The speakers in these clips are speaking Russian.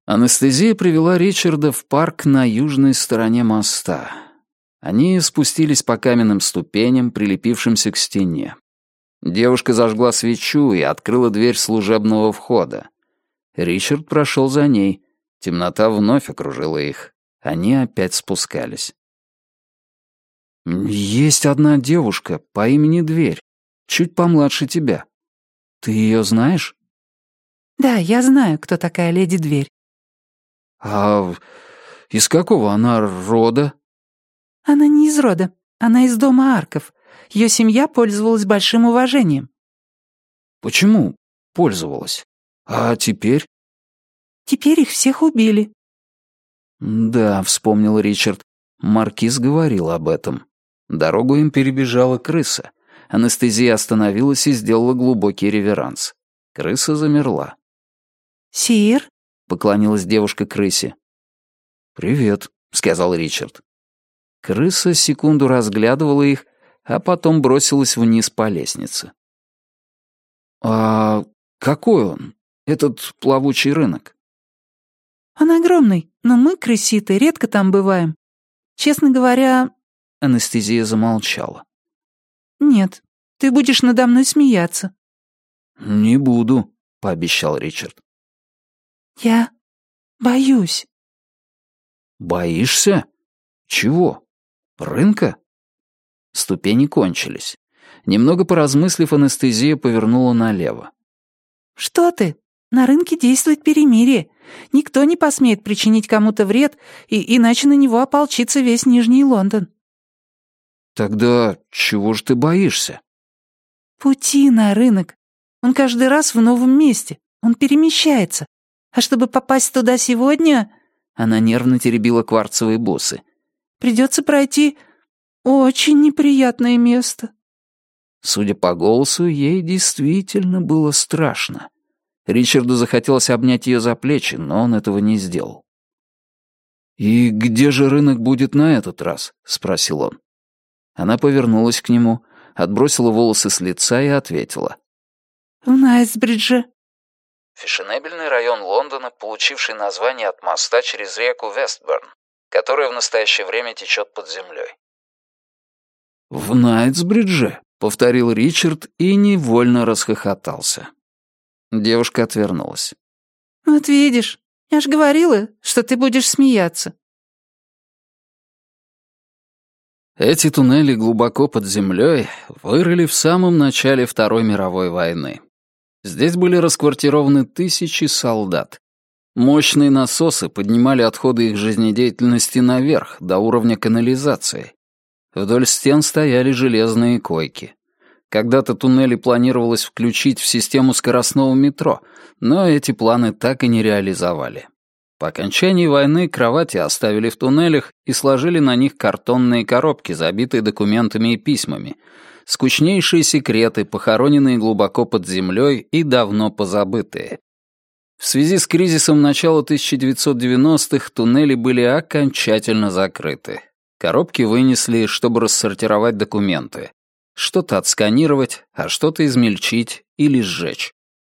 Анестезия привела Ричарда в парк на южной стороне моста. Они спустились по каменным ступеням, прилепившимся к стене. Девушка зажгла свечу и открыла дверь служебного входа. Ричард прошел за ней. Темнота вновь окружила их. Они опять спускались. «Есть одна девушка по имени Дверь, чуть помладше тебя. Ты ее знаешь?» «Да, я знаю, кто такая леди Дверь». «А из какого она рода?» «Она не из рода. Она из дома Арков. Ее семья пользовалась большим уважением». «Почему пользовалась? А теперь?» «Теперь их всех убили». «Да», — вспомнил Ричард. Маркиз говорил об этом. Дорогу им перебежала крыса. Анестезия остановилась и сделала глубокий реверанс. Крыса замерла. «Сир?» — поклонилась девушка крысе. «Привет», — сказал Ричард. Крыса секунду разглядывала их, а потом бросилась вниз по лестнице. «А какой он, этот плавучий рынок?» «Он огромный, но мы, крыситы, редко там бываем. Честно говоря...» Анестезия замолчала. «Нет, ты будешь надо мной смеяться». «Не буду», — пообещал Ричард. «Я боюсь». «Боишься? Чего? Рынка?» Ступени кончились. Немного поразмыслив, анестезия повернула налево. «Что ты? На рынке действует перемирие. Никто не посмеет причинить кому-то вред, и иначе на него ополчится весь Нижний Лондон». «Тогда чего же ты боишься?» «Пути на рынок. Он каждый раз в новом месте. Он перемещается. А чтобы попасть туда сегодня...» Она нервно теребила кварцевые бусы. «Придется пройти очень неприятное место». Судя по голосу, ей действительно было страшно. Ричарду захотелось обнять ее за плечи, но он этого не сделал. «И где же рынок будет на этот раз?» — спросил он. Она повернулась к нему, отбросила волосы с лица и ответила. «В Найтсбридже». Фешенебельный район Лондона, получивший название от моста через реку Вестберн, которая в настоящее время течет под землей. «В Найтсбридже?» — повторил Ричард и невольно расхохотался. Девушка отвернулась. «Вот видишь, я ж говорила, что ты будешь смеяться». Эти туннели глубоко под землей вырыли в самом начале Второй мировой войны. Здесь были расквартированы тысячи солдат. Мощные насосы поднимали отходы их жизнедеятельности наверх, до уровня канализации. Вдоль стен стояли железные койки. Когда-то туннели планировалось включить в систему скоростного метро, но эти планы так и не реализовали. По окончании войны кровати оставили в туннелях и сложили на них картонные коробки, забитые документами и письмами, скучнейшие секреты, похороненные глубоко под землей и давно позабытые. В связи с кризисом начала 1990-х туннели были окончательно закрыты. Коробки вынесли, чтобы рассортировать документы. Что-то отсканировать, а что-то измельчить или сжечь.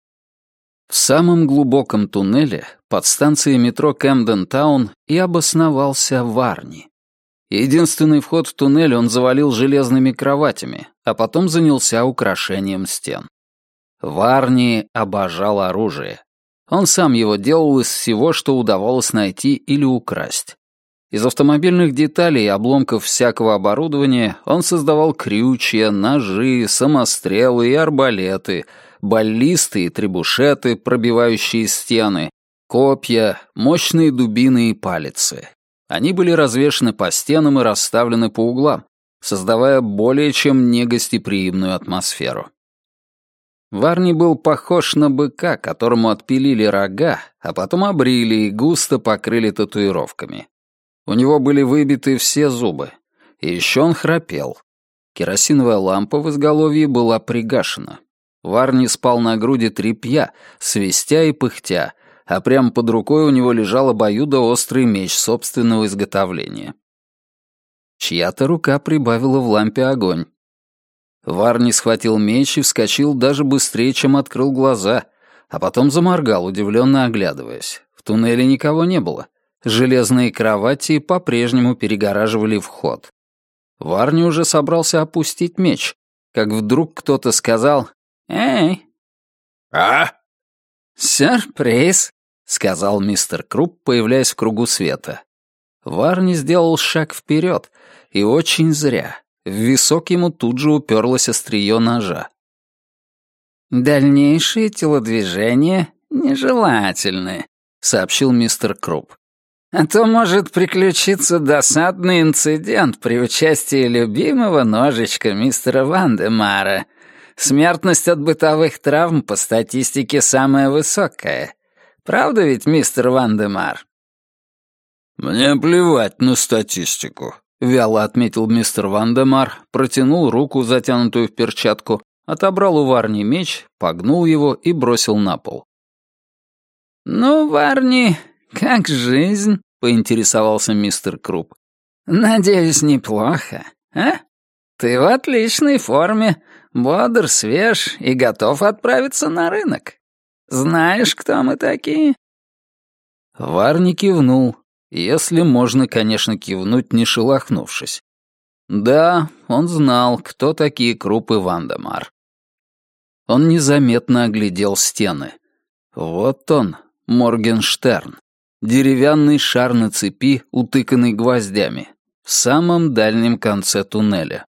В самом глубоком туннеле, под станцией метро Кэмден-таун, и обосновался Варни. Единственный вход в туннель он завалил железными кроватями, а потом занялся украшением стен. Варни обожал оружие. Он сам его делал из всего, что удавалось найти или украсть. Из автомобильных деталей и обломков всякого оборудования он создавал крючья, ножи, самострелы и арбалеты, баллисты и требушеты, пробивающие стены, копья, мощные дубины и палицы. Они были развешаны по стенам и расставлены по углам, создавая более чем негостеприимную атмосферу. Варни был похож на быка, которому отпилили рога, а потом обрили и густо покрыли татуировками. У него были выбиты все зубы. И еще он храпел. Керосиновая лампа в изголовье была пригашена. Варни спал на груди тряпья, свистя и пыхтя, а прямо под рукой у него лежал обоюдоострый меч собственного изготовления. Чья-то рука прибавила в лампе огонь. Варни схватил меч и вскочил даже быстрее, чем открыл глаза, а потом заморгал, удивленно оглядываясь. В В туннеле никого не было. Железные кровати по-прежнему перегораживали вход. Варни уже собрался опустить меч, как вдруг кто-то сказал «Эй!» «А?» «Сюрприз!» — сказал мистер Круп, появляясь в кругу света. Варни сделал шаг вперед, и очень зря. В висок ему тут же уперлось острие ножа. «Дальнейшие телодвижения нежелательны», — сообщил мистер Круп. «А то может приключиться досадный инцидент при участии любимого ножичка мистера Вандемара. Смертность от бытовых травм по статистике самая высокая. Правда ведь, мистер Вандемар?» «Мне плевать на статистику», — вяло отметил мистер Вандемар, протянул руку, затянутую в перчатку, отобрал у Варни меч, погнул его и бросил на пол. «Ну, Варни, как жизнь?» — поинтересовался мистер Круп. «Надеюсь, неплохо, а? Ты в отличной форме, бодр, свеж и готов отправиться на рынок. Знаешь, кто мы такие?» Варни кивнул, если можно, конечно, кивнуть, не шелохнувшись. Да, он знал, кто такие Круп и Вандемар. Он незаметно оглядел стены. Вот он, Моргенштерн. Деревянный шар на цепи, утыканный гвоздями, в самом дальнем конце туннеля.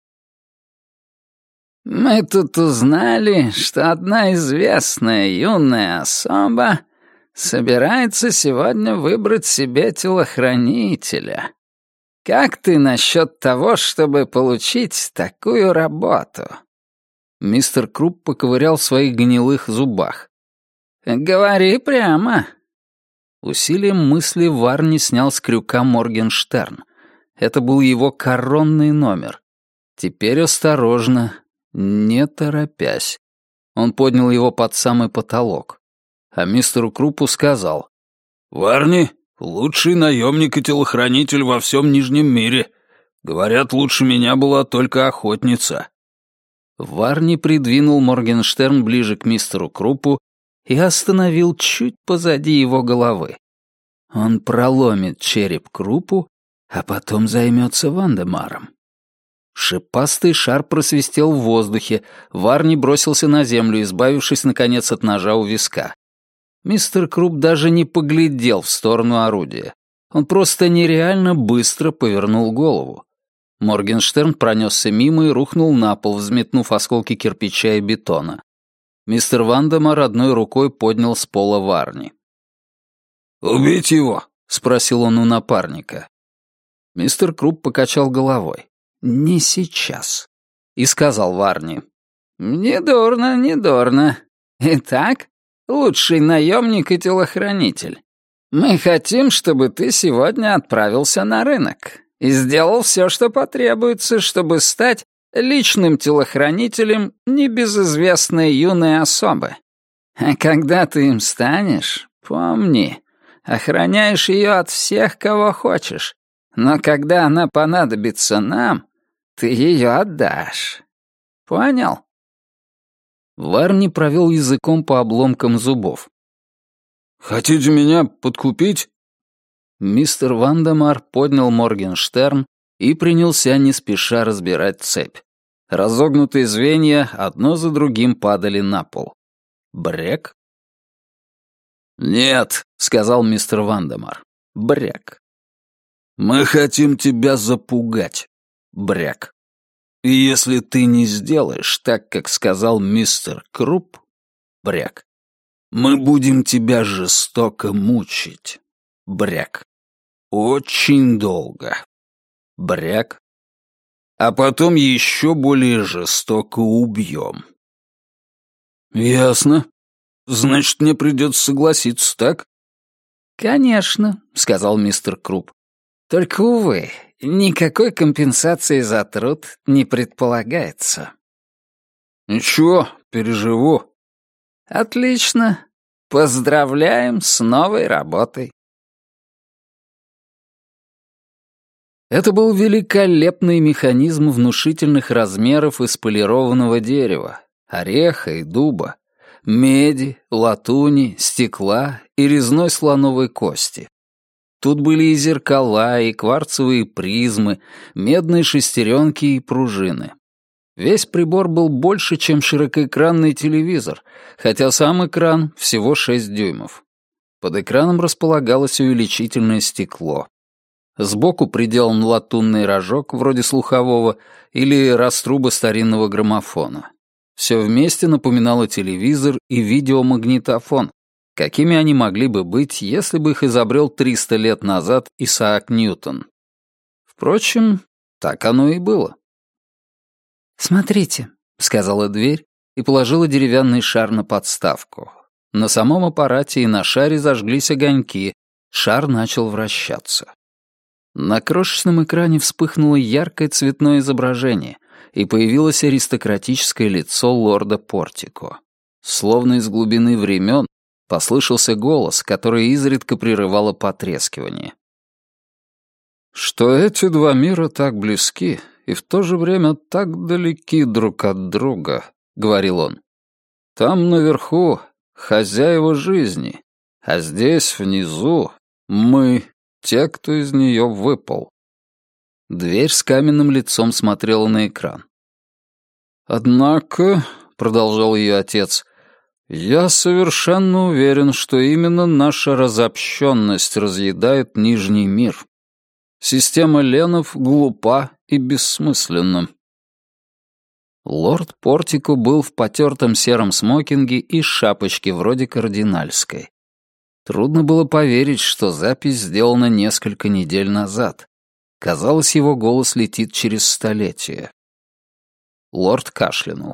«Мы тут узнали, что одна известная юная особа собирается сегодня выбрать себе телохранителя. Как ты насчет того, чтобы получить такую работу?» Мистер Круп поковырял в своих гнилых зубах. «Говори прямо». Усилием мысли Варни снял с крюка Моргенштерн. Это был его коронный номер. Теперь осторожно, не торопясь. Он поднял его под самый потолок. А мистеру Крупу сказал: «Варни — лучший наемник и телохранитель во всем Нижнем мире. Говорят, лучше меня была только охотница». Варни придвинул Моргенштерн ближе к мистеру Крупу и остановил чуть позади его головы. Он проломит череп Крупу, а потом займется Вандемаром. Шипастый шар просвистел в воздухе, Варни бросился на землю, избавившись, наконец, от ножа у виска. Мистер Круп даже не поглядел в сторону орудия. Он просто нереально быстро повернул голову. Моргенштерн пронесся мимо и рухнул на пол, взметнув осколки кирпича и бетона. Мистер Вандемар одной рукой поднял с пола Варни. «Убить его?» — спросил он у напарника. Мистер Круп покачал головой. «Не сейчас», — и сказал Варни. «Недурно, недурно. Итак, лучший наемник и телохранитель. Мы хотим, чтобы ты сегодня отправился на рынок и сделал все, что потребуется, чтобы стать личным телохранителем небезызвестной юной особы. А когда ты им станешь, помни, охраняешь ее от всех, кого хочешь, но когда она понадобится нам, ты ее отдашь. Понял?» Варни провел языком по обломкам зубов. «Хотите меня подкупить?» Мистер Вандемар поднял Моргенштерн и принялся не спеша разбирать цепь. Разогнутые звенья одно за другим падали на пол. Брек? «Нет», — сказал мистер Вандемар. Брек. «Мы хотим тебя запугать». Брек. «И если ты не сделаешь так, как сказал мистер Круп», бряк, «мы будем тебя жестоко мучить», бряк, «очень долго», бряк, «а потом еще более жестоко убьем». «Ясно. Значит, мне придется согласиться, так?» «Конечно», — сказал мистер Круп. «Только, увы, никакой компенсации за труд не предполагается». «Ничего, переживу». «Отлично. Поздравляем с новой работой». Это был великолепный механизм внушительных размеров из полированного дерева, ореха и дуба, меди, латуни, стекла и резной слоновой кости. Тут были и зеркала, и кварцевые призмы, медные шестеренки и пружины. Весь прибор был больше, чем широкоэкранный телевизор, хотя сам экран всего 6 дюймов. Под экраном располагалось увеличительное стекло. Сбоку приделан латунный рожок, вроде слухового, или раструба старинного граммофона. Все вместе напоминало телевизор и видеомагнитофон, какими они могли бы быть, если бы их изобрел 300 лет назад Исаак Ньютон. Впрочем, так оно и было. «Смотрите», — сказала дверь и положила деревянный шар на подставку. На самом аппарате и на шаре зажглись огоньки, шар начал вращаться. На крошечном экране вспыхнуло яркое цветное изображение, и появилось аристократическое лицо лорда Портико. Словно из глубины времен послышался голос, который изредка прерывало потрескивание. «Что эти два мира так близки и в то же время так далеки друг от друга», — говорил он. «Там наверху хозяева жизни, а здесь внизу мы, те, кто из нее выпал». Дверь с каменным лицом смотрела на экран. «Однако», — продолжал ее отец, — «я совершенно уверен, что именно наша разобщенность разъедает Нижний мир. Система Ленов глупа и бессмысленна». Лорд Портико был в потертом сером смокинге и шапочке вроде кардинальской. Трудно было поверить, что запись сделана несколько недель назад. Казалось, его голос летит через столетия. Лорд кашлянул.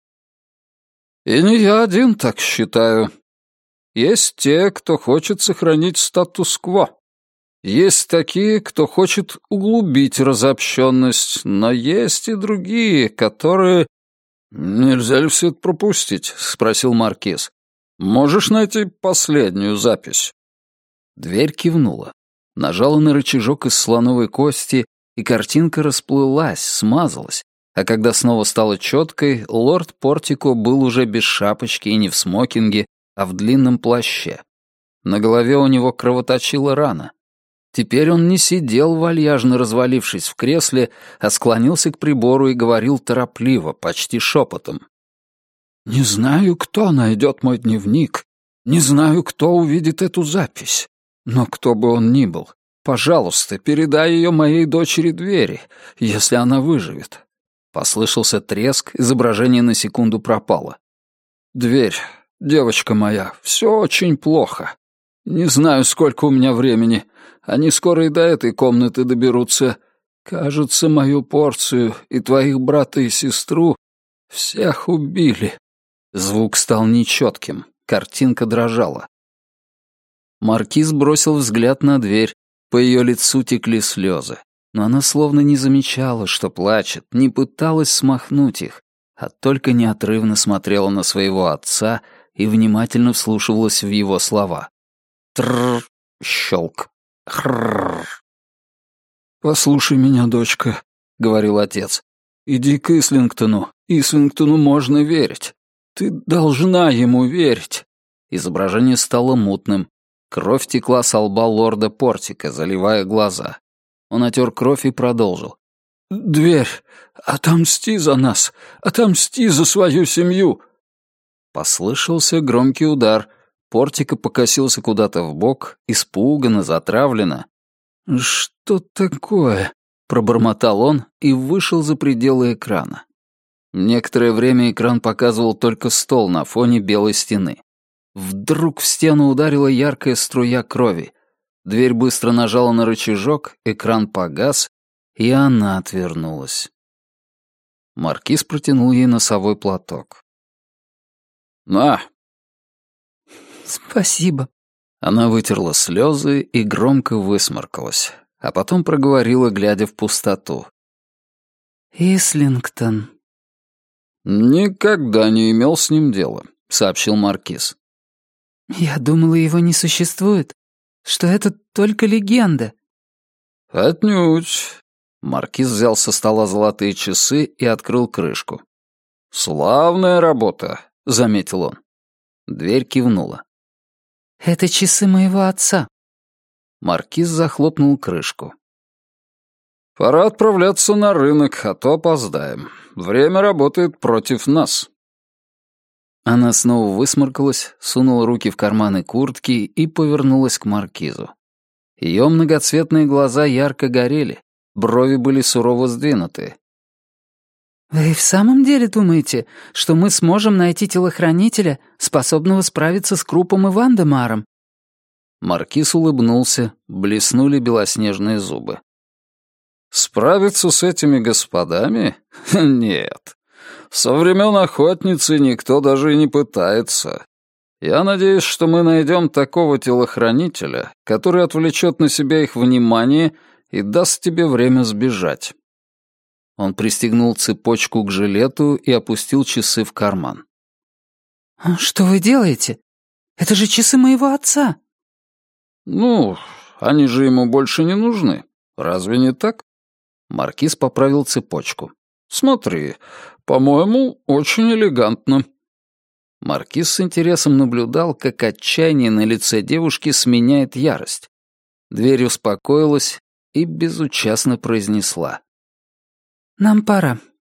«И не я один так считаю. Есть те, кто хочет сохранить статус-кво. Есть такие, кто хочет углубить разобщенность, но есть и другие, которые...» «Нельзя ли все это пропустить?» — спросил маркиз. «Можешь найти последнюю запись?» Дверь кивнула. Нажала на рычажок из слоновой кости, и картинка расплылась, смазалась, а когда снова стала четкой, лорд Портико был уже без шапочки и не в смокинге, а в длинном плаще. На голове у него кровоточила рана. Теперь он не сидел, вальяжно развалившись в кресле, а склонился к прибору и говорил торопливо, почти шепотом. «Не знаю, кто найдет мой дневник, не знаю, кто увидит эту запись. Но кто бы он ни был, пожалуйста, передай ее моей дочери Двери, если она выживет». Послышался треск, изображение на секунду пропало. «Дверь, девочка моя, все очень плохо. Не знаю, сколько у меня времени. Они скоро и до этой комнаты доберутся. Кажется, мою порцию и твоих брата и сестру всех убили». Звук стал нечетким, картинка дрожала. Маркиз бросил взгляд на дверь, по ее лицу текли слезы, но она словно не замечала, что плачет, не пыталась смахнуть их, а только неотрывно смотрела на своего отца и внимательно вслушивалась в его слова. Трррр, щелк, хрррр. «Послушай меня, дочка», — говорил отец. «Иди к Ислингтону. Ислингтону можно верить. Ты должна ему верить». Изображение стало мутным. Кровь текла со лба лорда Портико, заливая глаза. Он отер кровь и продолжил. «Дверь, отомсти за нас, отомсти за свою семью!» Послышался громкий удар. Портико покосился куда-то вбок, испуганно, затравленно. «Что такое?» — пробормотал он и вышел за пределы экрана. Некоторое время экран показывал только стол на фоне белой стены. Вдруг в стену ударила яркая струя крови. Дверь быстро нажала на рычажок, экран погас, и она отвернулась. Маркиз протянул ей носовой платок. «На!» «Спасибо». Она вытерла слезы и громко высморкалась, а потом проговорила, глядя в пустоту. «Ислингтон». «Никогда не имел с ним дела», — сообщил маркиз. «Я думала, его не существует, что это только легенда». «Отнюдь». Маркиз взял со стола золотые часы и открыл крышку. «Славная работа», — заметил он. Дверь кивнула. Это часы моего отца». Маркиз захлопнул крышку. «Пора отправляться на рынок, а то опоздаем. Время работает против нас». Она снова высморкалась, сунула руки в карманы куртки и повернулась к маркизу. Ее многоцветные глаза ярко горели, брови были сурово сдвинуты. «Вы в самом деле думаете, что мы сможем найти телохранителя, способного справиться с Крупом и Вандемаром?» Маркиз улыбнулся, блеснули белоснежные зубы. «Справиться с этими господами? Нет. Со времен охотницы никто даже и не пытается. Я надеюсь, что мы найдем такого телохранителя, который отвлечет на себя их внимание и даст тебе время сбежать». Он пристегнул цепочку к жилету и опустил часы в карман. «Что вы делаете? Это же часы моего отца!» «Ну, они же ему больше не нужны. Разве не так?» Маркиз поправил цепочку. «Смотри, по-моему, очень элегантно». Маркиз с интересом наблюдал, как отчаяние на лице девушки сменяет ярость. Дверь успокоилась и безучастно произнесла: «Нам пора.